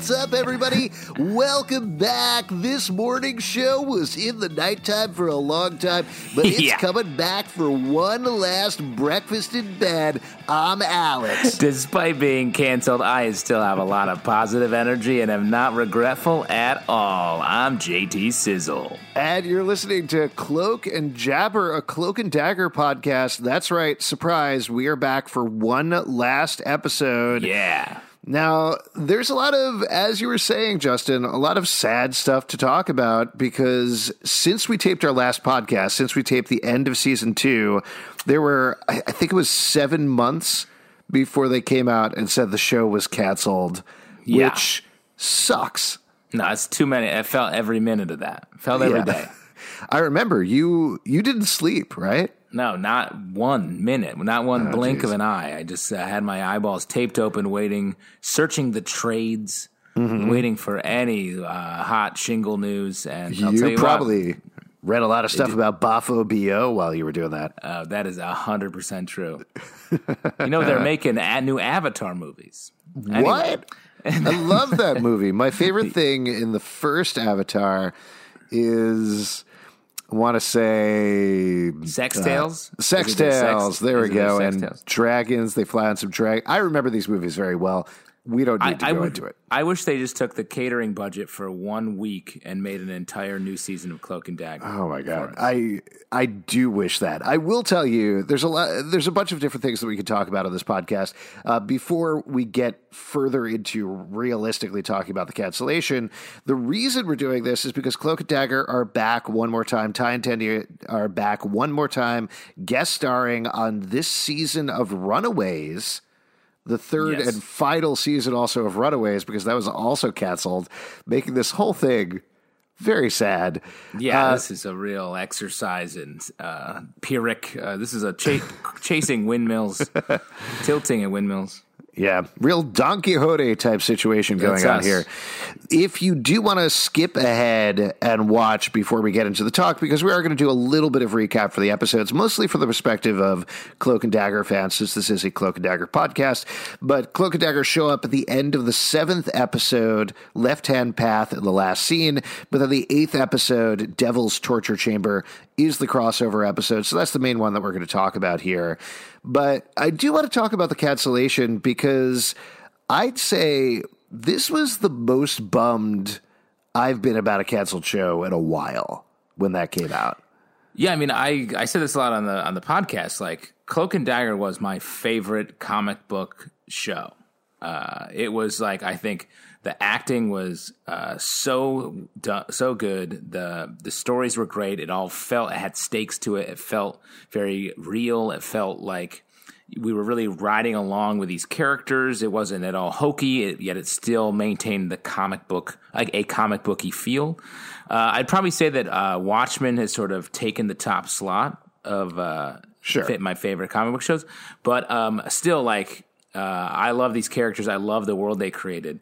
What's up, everybody? Welcome back. This morning show was in the nighttime for a long time, but it's coming back for one last breakfast in bed. I'm Alex. Despite being canceled, I still have a lot of positive energy and am not regretful at all. I'm JT Sizzle. And you're listening to Cloak and Jabber, a Cloak and Dagger podcast. That's right. Surprise. We are back for one last episode. Yeah. Now, there's a lot of, as you were saying, Justin, a lot of sad stuff to talk about because since we taped our last podcast, since we taped the end of season 2, there were, I think it was 7 months before they came out and said the show was canceled, which sucks. No, it's too many. I felt every minute of that. I felt every day. I remember you didn't sleep, right? No, not 1 minute, not one blink of an eye. I just had my eyeballs taped open, waiting, searching the trades, waiting for any hot shingle news. And I'll tell you probably read a lot of stuff about Bafo BO while you were doing that. That is 100% true. You know, they're making new Avatar movies. Anyway. What? I love that movie. My favorite thing in the first Avatar is, I want to say Sex Tales? Sex Tales. There we go. And dragons. They fly on some dragons. I remember these movies very well. We don't need to go into it. I wish they just took the catering budget for 1 week and made an entire new season of Cloak and Dagger. Oh my God. I do wish that. I will tell you, there's a bunch of different things that we could talk about on this podcast. Before we get further into realistically talking about the cancellation, the reason we're doing this is because Cloak and Dagger are back one more time. Ty and Tendi are back one more time, guest starring on this season of Runaways. The third and final season also of Runaways, because that was also canceled, making this whole thing very sad. Yeah, this is a real exercise in Pyrrhic. This is a chasing windmills, tilting at windmills. Yeah, real Don Quixote type situation going on here. If you do want to skip ahead and watch before we get into the talk, because we are going to do a little bit of recap for the episodes, mostly from the perspective of Cloak and Dagger fans, since this is a Cloak and Dagger podcast. But Cloak and Dagger show up at the end of the 7th episode, Left Hand Path, in the last scene. But then the 8th episode, Devil's Torture Chamber, is the crossover episode. So that's the main one that we're going to talk about here. But I do want to talk about the cancellation because I'd say this was the most bummed I've been about a canceled show in a while when that came out. Yeah, I mean, I said this a lot on the podcast. Like, Cloak and Dagger was my favorite comic book show. It was like, I think the acting was so good. The stories were great. It had stakes to it. It felt very real. It felt like we were really riding along with these characters. It wasn't at all hokey, yet it still maintained the comic book, like a comic booky feel. I'd probably say that Watchmen has sort of taken the top slot of my favorite comic book shows. But still, like, I love these characters. I love the world they created.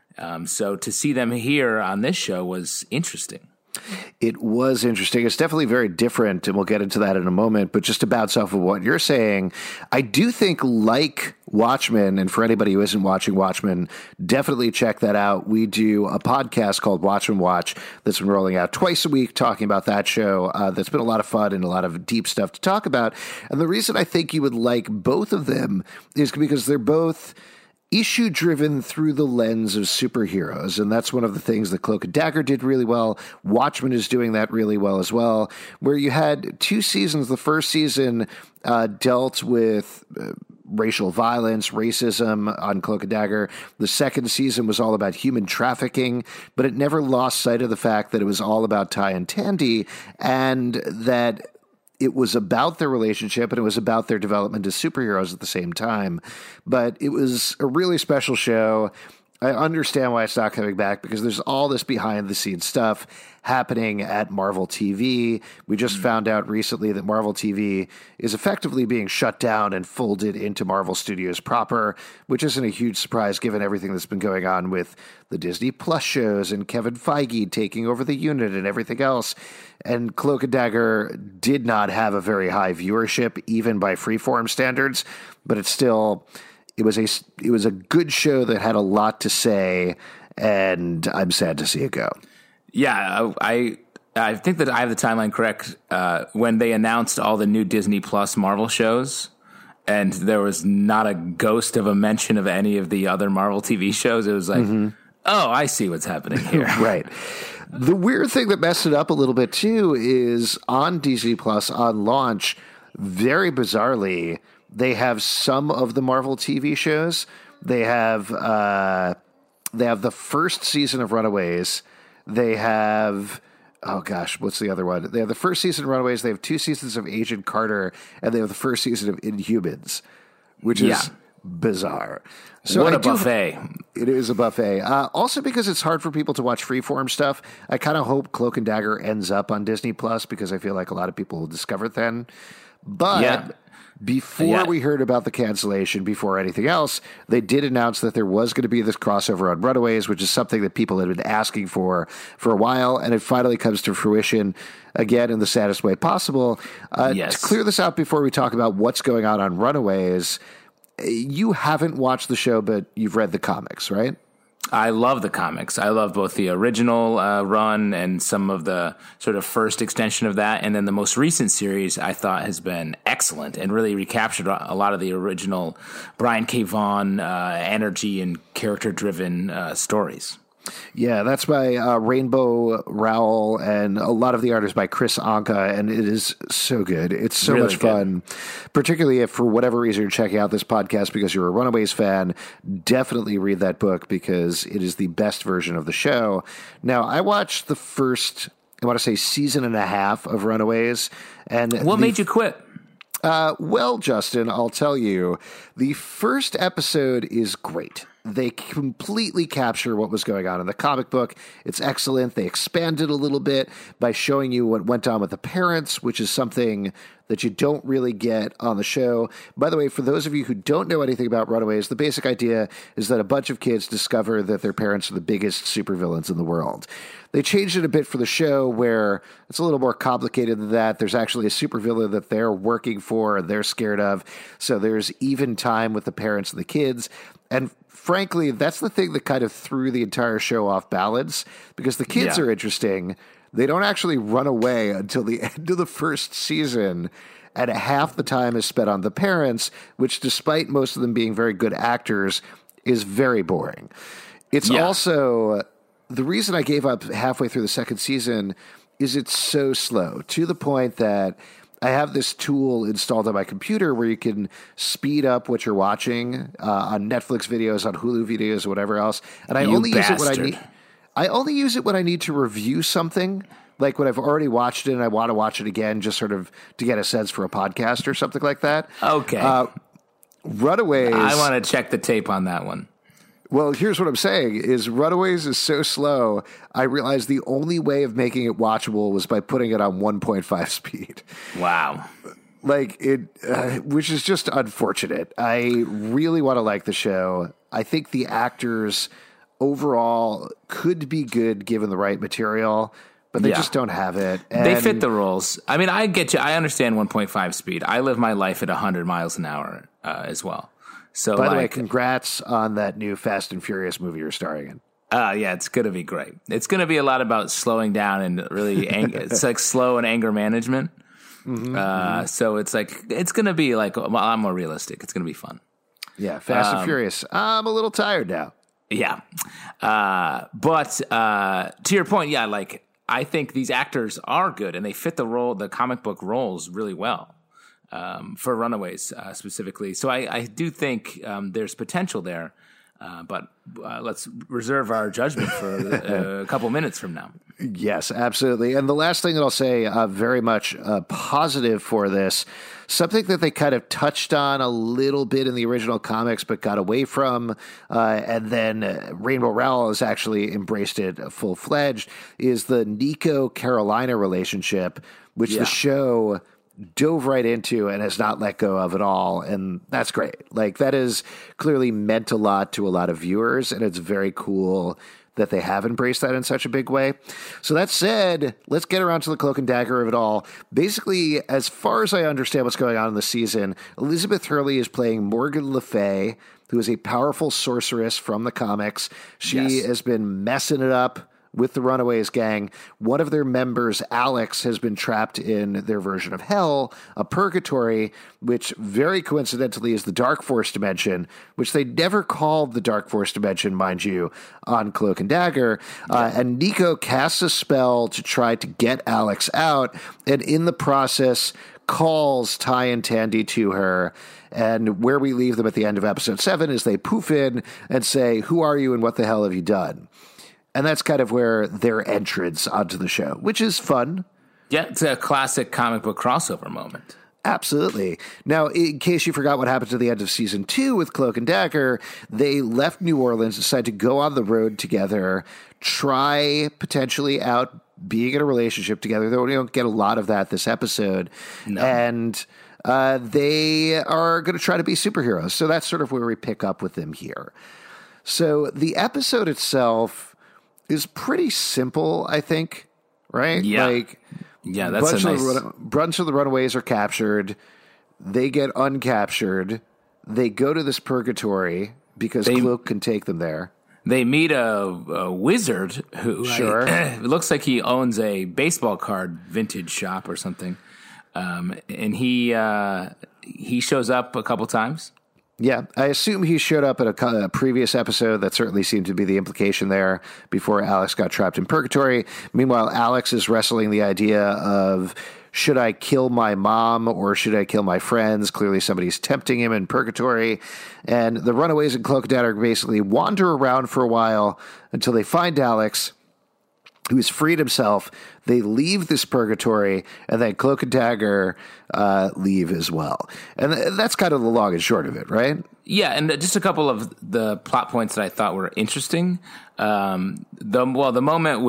So to see them here on this show was interesting. It was interesting. It's definitely very different, and we'll get into that in a moment. But just to bounce off of what you're saying, I do think, like Watchmen, and for anybody who isn't watching Watchmen, definitely check that out. We do a podcast called Watchmen Watch that's been rolling out twice a week, talking about that show. That's been a lot of fun and a lot of deep stuff to talk about. And the reason I think you would like both of them is because they're both issue-driven through the lens of superheroes, and that's one of the things that Cloak and Dagger did really well. Watchmen is doing that really well as well, where you had 2 seasons. The first season dealt with racial violence, racism on Cloak and Dagger. The second season was all about human trafficking, but it never lost sight of the fact that it was all about Ty and Tendi, and that it was about their relationship and it was about their development as superheroes at the same time. But it was a really special show. I understand why it's not coming back, because there's all this behind-the-scenes stuff happening at Marvel TV. We just found out recently that Marvel TV is effectively being shut down and folded into Marvel Studios proper, which isn't a huge surprise given everything that's been going on with the Disney Plus shows and Kevin Feige taking over the unit and everything else. And Cloak and Dagger did not have a very high viewership, even by Freeform standards, but it's still... It was a good show that had a lot to say, and I'm sad to see it go. Yeah, I think that I have the timeline correct. When they announced all the new Disney Plus Marvel shows, and there was not a ghost of a mention of any of the other Marvel TV shows, it was like, oh, I see what's happening here. Right. The weird thing that messed it up a little bit too is on Disney Plus on launch, very bizarrely, they have some of the Marvel TV shows. They have the first season of Runaways. They have, oh gosh, what's the other one? They have the first season of Runaways. They have 2 seasons of Agent Carter, and they have the first season of Inhumans, which is bizarre. So what a buffet. It is a buffet. Also because it's hard for people to watch freeform stuff, I kind of hope Cloak and Dagger ends up on Disney Plus because I feel like a lot of people will discover it then. But before we heard about the cancellation, before anything else, they did announce that there was going to be this crossover on Runaways, which is something that people had been asking for a while, and it finally comes to fruition again in the saddest way possible. To clear this out before we talk about what's going on Runaways, you haven't watched the show, but you've read the comics, right? I love the comics. I love both the original run and some of the sort of first extension of that. And then the most recent series I thought has been excellent and really recaptured a lot of the original Brian K. Vaughan energy and character-driven stories. Yeah, that's by Rainbow Rowell, and a lot of the art is by Chris Anka, and it is so good. It's so really much fun, particularly if for whatever reason you're checking out this podcast because you're a Runaways fan. Definitely read that book because it is the best version of the show. Now, I watched the first, I want to say, season and a half of Runaways. And what made you quit? Well, Justin, I'll tell you, the first episode is great. They completely capture what was going on in the comic book. It's excellent. They expand it a little bit by showing you what went on with the parents, which is something that you don't really get on the show. By the way, for those of you who don't know anything about Runaways, the basic idea is that a bunch of kids discover that their parents are the biggest supervillains in the world. They changed it a bit for the show where it's a little more complicated than that. There's actually a supervillain that they're working for and they're scared of. So there's even time with the parents and the kids. And frankly, that's the thing that kind of threw the entire show off balance because the kids are interesting. They don't actually run away until the end of the first season, and half the time is spent on the parents, which, despite most of them being very good actors, is very boring. It's also, the reason I gave up halfway through the second season is it's so slow, to the point that I have this tool installed on my computer where you can speed up what you're watching on Netflix videos, on Hulu videos, or whatever else. And I only use it when I need. I only use it when I need to review something, like when I've already watched it and I want to watch it again, just sort of to get a sense for a podcast or something like that. Okay. Runaways. I want to check the tape on that one. Well, here's what I'm saying is Runaways is so slow, I realized the only way of making it watchable was by putting it on 1.5 speed. Wow. Like it, which is just unfortunate. I really want to like the show. I think the actors overall could be good given the right material, but they just don't have it. And they fit the roles. I mean, I get you. I understand 1.5 speed. I live my life at 100 miles an hour as well. So, by the way, congrats on that new Fast and Furious movie you're starring in. Yeah, it's going to be great. It's going to be a lot about slowing down and really, it's like slow and anger management. So it's like, it's going to be like a lot more realistic. It's going to be fun. Yeah, Fast and Furious. I'm a little tired now. Yeah. But to your point, yeah, like I think these actors are good and they fit the role, the comic book roles really well. For Runaways specifically. So I do think there's potential there, but let's reserve our judgment for a couple minutes from now. Yes, absolutely. And the last thing that I'll say, very much positive for this, something that they kind of touched on a little bit in the original comics but got away from, and then Rainbow Rowell has actually embraced it full-fledged, is the Nico-Carolina relationship, which the show dove right into and has not let go of at all. And that's great. Like, that is clearly meant a lot to a lot of viewers, and it's very cool that they have embraced that in such a big way. So that said, let's get around to the cloak and dagger of it all. Basically, as far as I understand what's going on in the season, Elizabeth Hurley is playing Morgan Le Fay, who is a powerful sorceress from the comics. She has been messing it up with the Runaways gang. One of their members, Alex, has been trapped in their version of hell, a purgatory, which very coincidentally is the Dark Force dimension, which they never called the Dark Force dimension, mind you, on Cloak and Dagger. And Nico casts a spell to try to get Alex out, and in the process calls Ty and Tandy to her. And where we leave them at the end of episode 7 is they poof in and say, "Who are you and what the hell have you done?" And that's kind of where their entrance onto the show, which is fun. Yeah, it's a classic comic book crossover moment. Absolutely. Now, in case you forgot what happened to the end of season 2 with Cloak and Dagger, they left New Orleans, decided to go on the road together, try potentially out being in a relationship together, though we don't get a lot of that this episode. No. And they are going to try to be superheroes. So that's sort of where we pick up with them here. So the episode itself is pretty simple, I think, right? Yeah. That's a nice... bunch of the Runaways are captured. They get uncaptured. They go to this purgatory because Cloak can take them there. They meet a wizard who it looks like he owns a baseball card vintage shop or something. And he shows up a couple times. Yeah, I assume he showed up at a previous episode. That certainly seemed to be the implication there before Alex got trapped in purgatory. Meanwhile, Alex is wrestling the idea of, should I kill my mom or should I kill my friends? Clearly somebody's tempting him in purgatory. And the Runaways and Cloak and Dagger basically wander around for a while until they find Alex, who's freed himself. They leave this purgatory, and then Cloak and Dagger leave as well. And that's kind of the long and short of it, right? Yeah, and just a couple of the plot points that I thought were interesting. The moment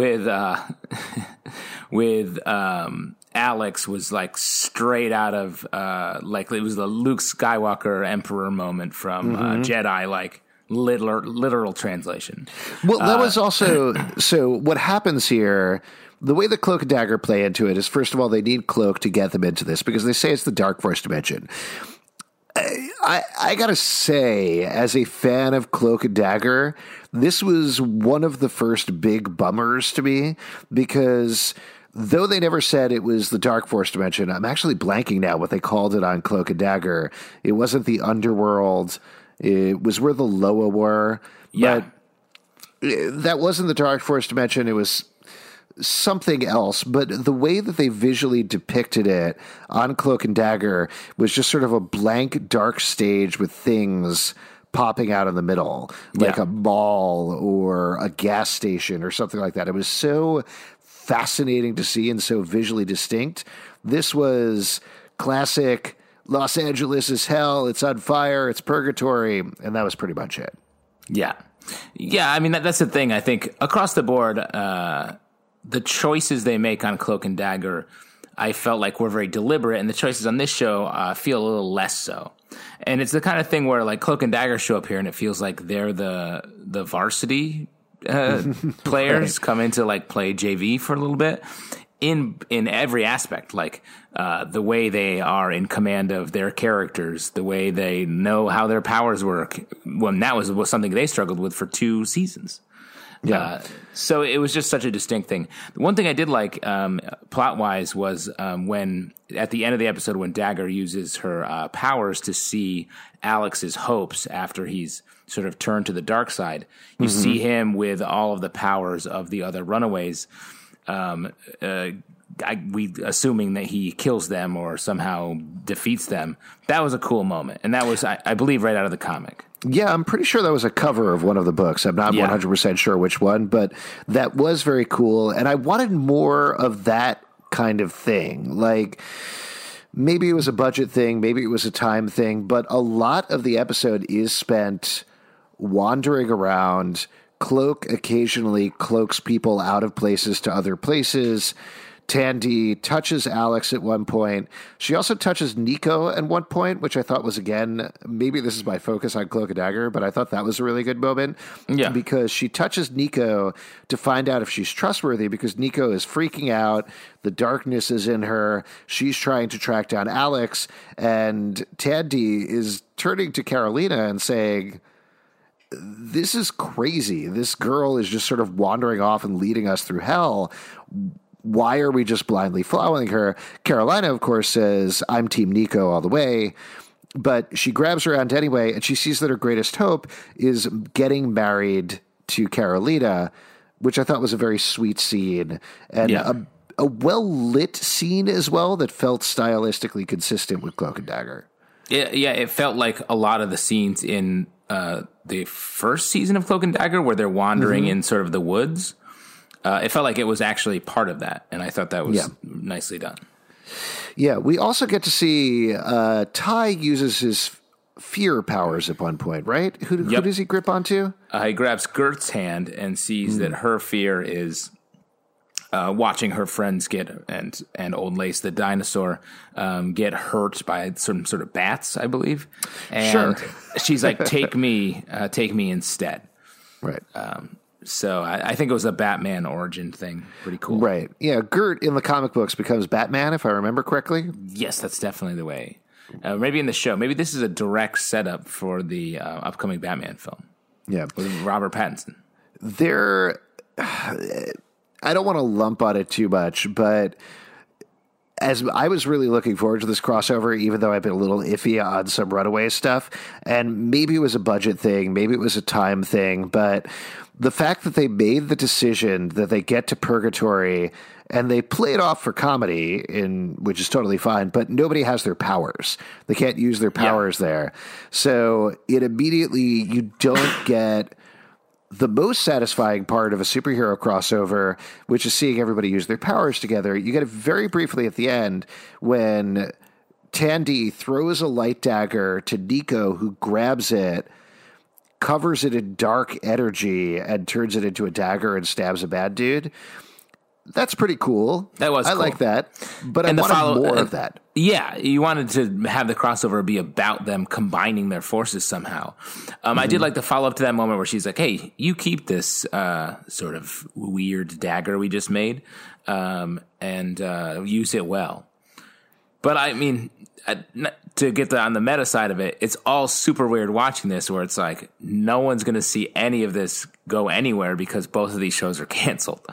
with Alex was like straight out of like it was the Luke Skywalker Emperor moment from Jedi, like literal translation. Well, that was also so. What happens here? The way the Cloak and Dagger play into it is, first of all, they need Cloak to get them into this because they say it's the Dark Force dimension. I gotta say, as a fan of Cloak and Dagger, this was one of the first big bummers to me because though they never said it was the Dark Force dimension, I'm actually blanking now what they called it on Cloak and Dagger. It wasn't the underworld. It was where the Loa were. Yeah. But that wasn't the Dark Force dimension. It was something else, but the way that they visually depicted it on Cloak and Dagger was just sort of a blank dark stage with things popping out in the middle, like a mall or a gas station or something like that. It was so fascinating to see and so visually distinct. This was classic Los Angeles is hell, it's on fire, it's purgatory, and that was pretty much it. Yeah. I mean, that's the thing. I think across the board, the choices they make on Cloak and Dagger, I felt like were very deliberate, and the choices on this show feel a little less so. And it's the kind of thing where like Cloak and Dagger show up here, and it feels like they're the varsity players come in to like play JV for a little bit in every aspect, like the way they are in command of their characters, the way they know how their powers work. When that was something they struggled with for 2 seasons. Yeah. So it was just such a distinct thing. The one thing I did like, plot wise, was when at the end of the episode, when Dagger uses her powers to see Alex's hopes after he's sort of turned to the dark side, you see him with all of the powers of the other Runaways. We assuming that he kills them or somehow defeats them. That was a cool moment, and that was, I believe, right out of the comic. Yeah, I'm pretty sure that was a cover of one of the books. I'm not 100% sure which one, but that was very cool. And I wanted more of that kind of thing. Like, maybe it was a budget thing, maybe it was a time thing, but a lot of the episode is spent wandering around. Cloak occasionally cloaks people out of places to other places. Tandy touches Alex at one point. She also touches Nico at one point, which I thought was, again, maybe this is my focus on Cloak and Dagger, but I thought that was a really good moment. Yeah. Because she touches Nico to find out if she's trustworthy, because Nico is freaking out. The darkness is in her. She's trying to track down Alex. And Tandy is turning to Carolina and saying, this is crazy. This girl is just sort of wandering off and leading us through hell. Why are we just blindly following her? Carolina, of course, says, I'm Team Nico all the way. But she grabs her aunt anyway, and she sees that her greatest hope is getting married to Carolina, which I thought was a very sweet scene. And a well-lit scene as well that felt stylistically consistent with Cloak and Dagger. Yeah, it felt like a lot of the scenes in the first season of Cloak and Dagger where they're wandering in sort of the woods. It felt like it was actually part of that, and I thought that was nicely done. Yeah, we also get to see Ty uses his fear powers at one point, right? Who does he grip onto? He grabs Gert's hand and sees that her fear is watching her friends get and Old Lace the dinosaur get hurt by some sort of bats, I believe. And she's like, take me instead. Right. So I think it was a Batman origin thing. Pretty cool. Right. Yeah, Gert in the comic books becomes Batman, if I remember correctly. Yes, that's definitely the way. Maybe in the show. Maybe this is a direct setup for the upcoming Batman film. Yeah. With Robert Pattinson. I don't want to lump on it too much, but as I was really looking forward to this crossover, even though I've been a little iffy on some Runaway stuff, and maybe it was a budget thing, maybe it was a time thing, but the fact that they made the decision that they get to Purgatory and they play it off for comedy, which is totally fine, but nobody has their powers. They can't use their powers there. So it immediately, you don't get the most satisfying part of a superhero crossover, which is seeing everybody use their powers together. You get it very briefly at the end when Tandy throws a light dagger to Nico, who grabs it, covers it in dark energy, and turns it into a dagger and stabs a bad dude. That's pretty cool. That was I cool. like that, but I wanted more of that. Yeah, you wanted to have the crossover be about them combining their forces somehow. I did like the follow-up to that moment where she's like, hey, you keep this sort of weird dagger we just made and use it well. But I mean, to get on the meta side of it, it's all super weird watching this where it's like no one's going to see any of this go anywhere because both of these shows are canceled.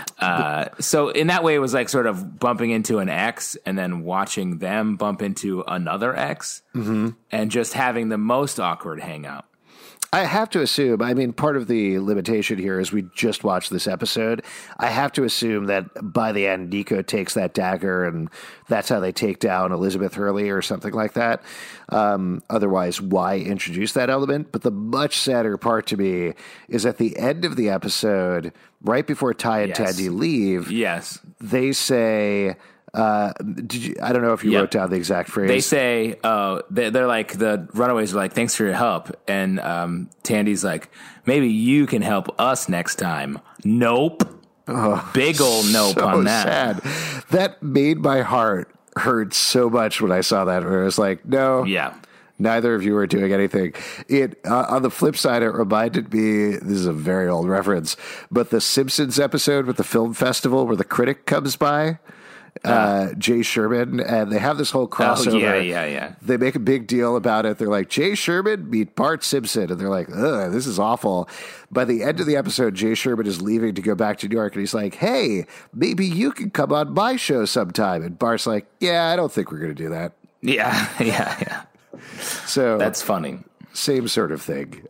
So in that way, it was like sort of bumping into an X and then watching them bump into another X and just having the most awkward hangout. I have to assume, I mean, part of the limitation here is we just watched this episode. I have to assume that by the end, Nico takes that dagger and that's how they take down Elizabeth Hurley or something like that. Otherwise, why introduce that element? But the much sadder part to me is at the end of the episode, right before Ty and Tandy leave, they say... I don't know if you wrote down the exact phrase. They say, they're like, the Runaways are like, thanks for your help. And Tandy's like, maybe you can help us next time. Nope. Big old nope on that. Sad. That made my heart hurt so much when I saw that. Where I was like, no. Yeah. Neither of you are doing anything. It on the flip side, it reminded me, this is a very old reference, but the Simpsons episode with the film festival where the critic comes by. Jay Sherman, and they have this whole crossover. Yeah. They make a big deal about it. They're like, Jay Sherman meet Bart Simpson, and they're like, ugh, this is awful. By the end of the episode, Jay Sherman is leaving to go back to New York, and he's like, hey, maybe you can come on my show sometime. And Bart's like, yeah, I don't think we're going to do that. Yeah. So that's funny. Same sort of thing.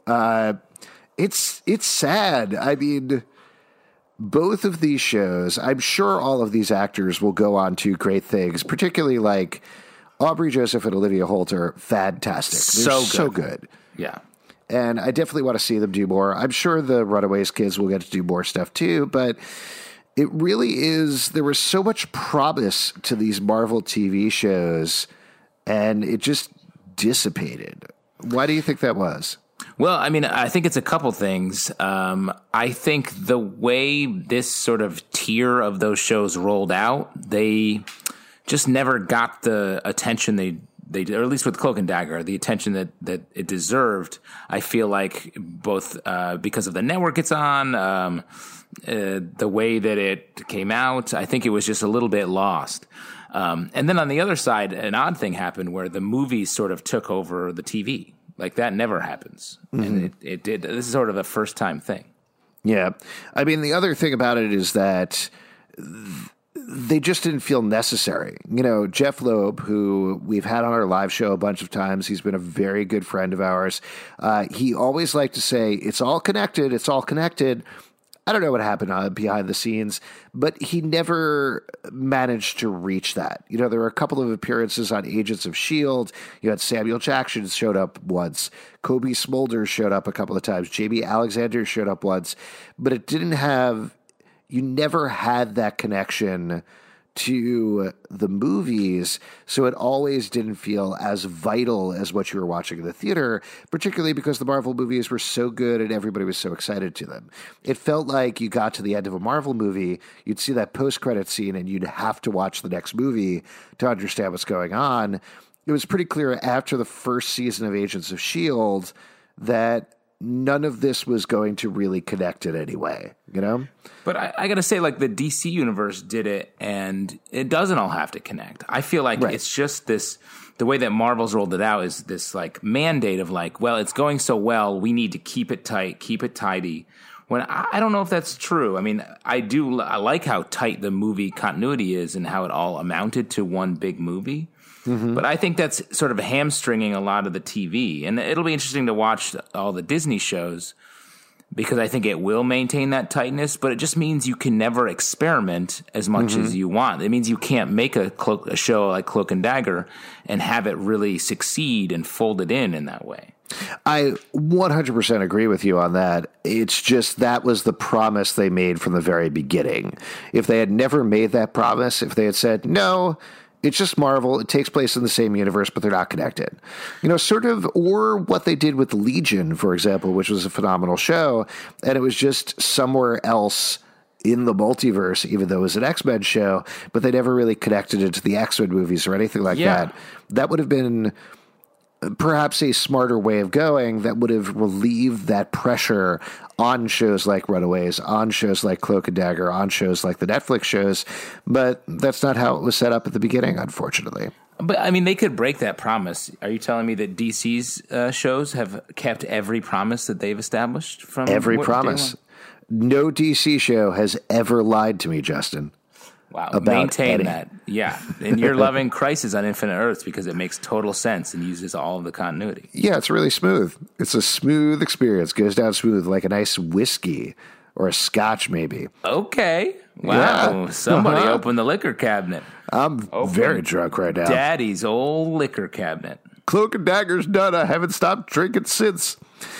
It's sad. I mean, both of these shows, I'm sure all of these actors will go on to great things, particularly like Aubrey Joseph and Olivia Holt are fantastic. They're so good. Yeah. And I definitely want to see them do more. I'm sure the Runaways kids will get to do more stuff too, but it really is, there was so much promise to these Marvel TV shows, and it just dissipated. Why do you think that was? Well, I mean, I think it's a couple things. I think the way this sort of tier of those shows rolled out, they just never got the attention they did, or at least with Cloak and Dagger, the attention that it deserved. I feel like both because of the network it's on, the way that it came out, I think it was just a little bit lost. And then on the other side, an odd thing happened where the movies sort of took over the TV. Like that never happens. And it did. This is sort of a first time thing. Yeah. I mean, the other thing about it is that they just didn't feel necessary. You know, Jeff Loeb, who we've had on our live show a bunch of times, he's been a very good friend of ours. He always liked to say, it's all connected. It's all connected. I don't know what happened behind the scenes, but he never managed to reach that. You know, there were a couple of appearances on Agents of S.H.I.E.L.D. You had Samuel Jackson showed up once. Kobe Smulders showed up a couple of times. J.B. Alexander showed up once. But it didn't have... You never had that connection to the movies, so it always didn't feel as vital as what you were watching in the theater, particularly because the Marvel movies were so good and everybody was so excited to them. It felt like you got to the end of a Marvel movie, you'd see that post-credit scene, and you'd have to watch the next movie to understand what's going on. It was pretty clear after the first season of Agents of S.H.I.E.L.D. that none of this was going to really connect in any way, you know? But I got to say, like, the DC universe did it, and it doesn't all have to connect. I feel like it's just this, the way that Marvel's rolled it out is this, like, mandate of, like, well, it's going so well, we need to keep it tight, keep it tidy. When I don't know if that's true. I mean, I like how tight the movie continuity is and how it all amounted to one big movie. Mm-hmm. But I think that's sort of hamstringing a lot of the TV. And it'll be interesting to watch all the Disney shows because I think it will maintain that tightness, but it just means you can never experiment as much as you want. It means you can't make a show like Cloak and Dagger and have it really succeed and fold it in that way. I 100% agree with you on that. It's just that was the promise they made from the very beginning. If they had never made that promise, if they had said, no, it's just Marvel. It takes place in the same universe, but they're not connected. You know, sort of, or what they did with Legion, for example, which was a phenomenal show, and it was just somewhere else in the multiverse, even though it was an X-Men show, but they never really connected it to the X-Men movies or anything like that. That would have been perhaps a smarter way of going that would have relieved that pressure on shows like Runaways, on shows like Cloak and Dagger, on shows like the Netflix shows. But that's not how it was set up at the beginning, unfortunately. But, I mean, they could break that promise. Are you telling me that DC's shows have kept every promise that they've established from every promise? No DC show has ever lied to me, Justin. Wow, maintain that. Yeah, and you're loving Crisis on Infinite Earths because it makes total sense and uses all of the continuity. Yeah, it's really smooth. It's a smooth experience. Goes down smooth like a nice whiskey or a scotch, maybe. Okay. Wow. Yeah. Somebody opened the liquor cabinet. I'm very drunk right now. Daddy's old liquor cabinet. Cloak and Dagger's done. I haven't stopped drinking since.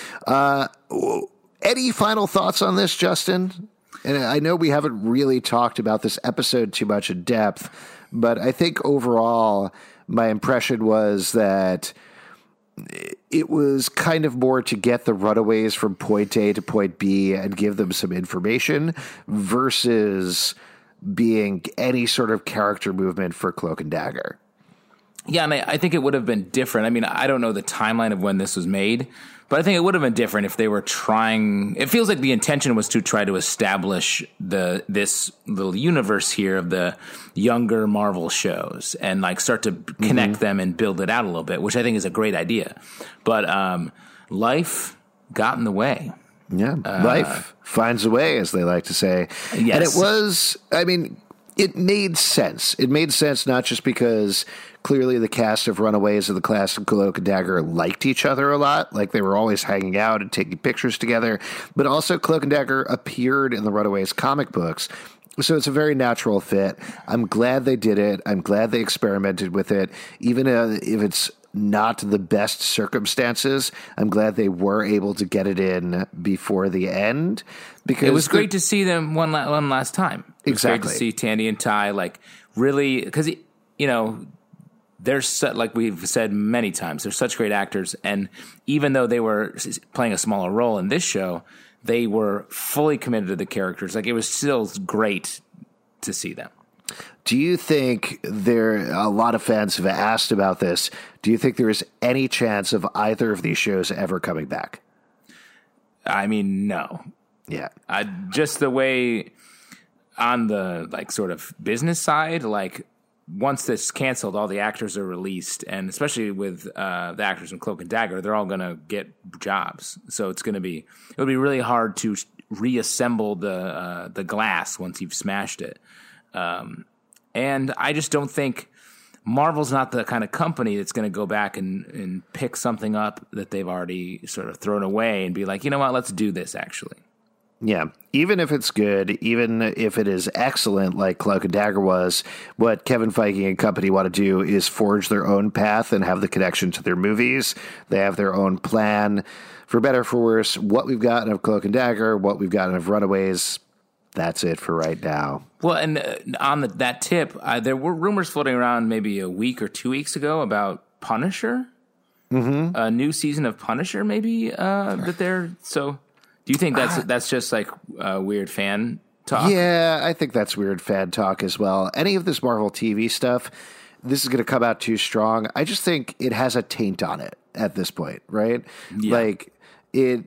Any final thoughts on this, Justin? And I know we haven't really talked about this episode too much in depth, but I think overall my impression was that it was kind of more to get the Runaways from point A to point B and give them some information versus being any sort of character movement for Cloak and Dagger. Yeah, and I think it would have been different. I mean, I don't know the timeline of when this was made, but I think it would have been different if they were trying. It feels like the intention was to try to establish this little universe here of the younger Marvel shows and like start to connect them and build it out a little bit, which I think is a great idea. But life got in the way. Yeah, life finds a way, as they like to say. Yes. And it was, I mean, it made sense. It made sense not just because clearly the cast of Runaways and the cast of Cloak and Dagger liked each other a lot, like they were always hanging out and taking pictures together, but also Cloak and Dagger appeared in the Runaways comic books. So it's a very natural fit. I'm glad they did it. I'm glad they experimented with it. Even if it's not the best circumstances, I'm glad they were able to get it in before the end. Because it was great to see them one last time. It was great to see Tandy and Ty, like, really, because, you know, they're like we've said many times, they're such great actors. And even though they were playing a smaller role in this show, they were fully committed to the characters. Like, it was still great to see them. Do you think a lot of fans have asked about this? Do you think there is any chance of either of these shows ever coming back? I mean, no. Yeah. Just the way on the like sort of business side, like once this canceled, all the actors are released, and especially with the actors in Cloak and Dagger, they're all going to get jobs. So it'll be really hard to reassemble the glass once you've smashed it. And I just don't think Marvel's not the kind of company that's going to go back and pick something up that they've already sort of thrown away and be like, you know what, let's do this actually. Yeah, even if it's good, even if it is excellent, like Cloak and Dagger was, what Kevin Feige and company want to do is forge their own path and have the connection to their movies. They have their own plan, for better or for worse. What we've gotten of Cloak and Dagger, what we've gotten of Runaways, that's it for right now. Well, and on that tip, there were rumors floating around maybe a week or 2 weeks ago about Punisher, a new season of Punisher, maybe that they're so. Do you think that's just like weird fan talk? Yeah, I think that's weird fan talk as well. Any of this Marvel TV stuff, this is going to come out too strong. I just think it has a taint on it at this point, right? Yeah. Like it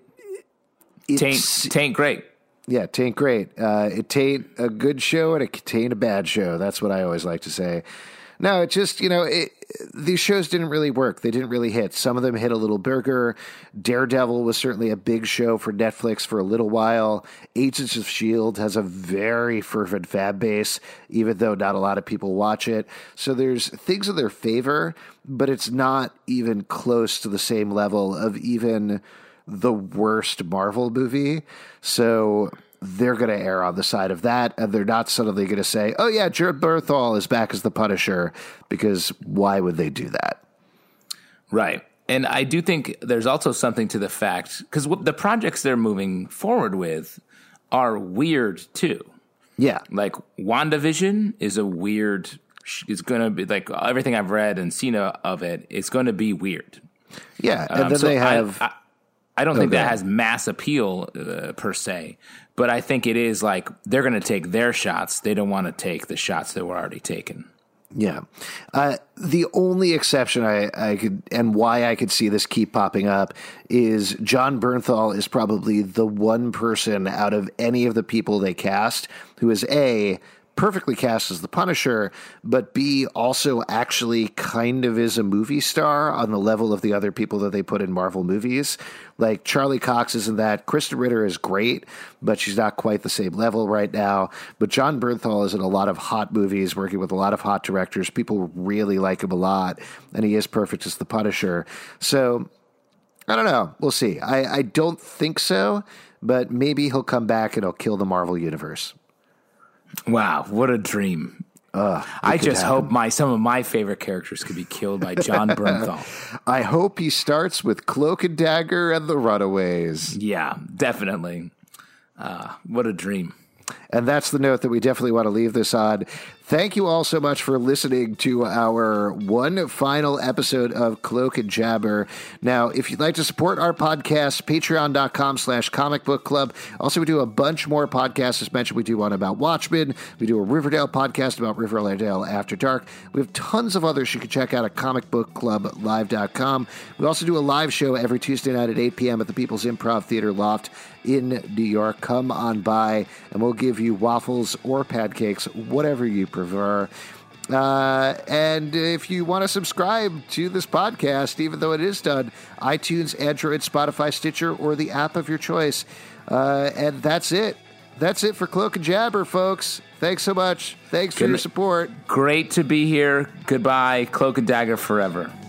taint great. Yeah, taint great. It taint a good show and it taint a bad show. That's what I always like to say. No, it just, these shows didn't really work. They didn't really hit. Some of them hit a little burger. Daredevil was certainly a big show for Netflix for a little while. Agents of S.H.I.E.L.D. has a very fervent fan base, even though not a lot of people watch it. So there's things in their favor, but it's not even close to the same level of even the worst Marvel movie. So they're going to err on the side of that, and they're not suddenly going to say, oh, yeah, Jared Berthal is back as the Punisher, because why would they do that? Right. And I do think there's also something to the fact, because the projects they're moving forward with are weird, too. Yeah. Like, WandaVision is a weird, it's going to be, like, everything I've read and seen of it, it's going to be weird. Yeah, and then they have... I don't think that has mass appeal per se, but I think it is like they're going to take their shots. They don't want to take the shots that were already taken. Yeah. The only exception I could, and why I could see this keep popping up, is John Bernthal is probably the one person out of any of the people they cast who is A, perfectly cast as the Punisher, but B, also actually kind of is a movie star on the level of the other people that they put in Marvel movies. Like Charlie Cox isn't that. Kristen Ritter is great, but she's not quite the same level right now. But John Bernthal is in a lot of hot movies, working with a lot of hot directors. People really like him a lot, and he is perfect as the Punisher. So, I don't know. We'll see. I don't think so, but maybe he'll come back and he'll kill the Marvel Universe. Wow, what a dream. I just hope some of my favorite characters could be killed by John Bernthal. I hope he starts with Cloak and Dagger and the Runaways. Yeah, definitely. What a dream. And that's the note that we definitely want to leave this on. Thank you all so much for listening to our one final episode of Cloak and Jabber. Now, if you'd like to support our podcast, patreon.com/Comic Book Club. Also, we do a bunch more podcasts. As mentioned, we do one about Watchmen. We do a Riverdale podcast about Riverdale After Dark. We have tons of others you can check out at comicbookclublive.com. We also do a live show every Tuesday night at 8 p.m. at the People's Improv Theater Loft in New York. Come on by, and we'll give you waffles or pancakes, whatever you prefer. And if you want to subscribe to this podcast, even though it is done, iTunes, Android, Spotify, Stitcher, or the app of your choice. And that's it. That's it for Cloak and Jabber, folks. Thanks so much. Thanks for your support. Great to be here. Goodbye. Cloak and Dagger forever.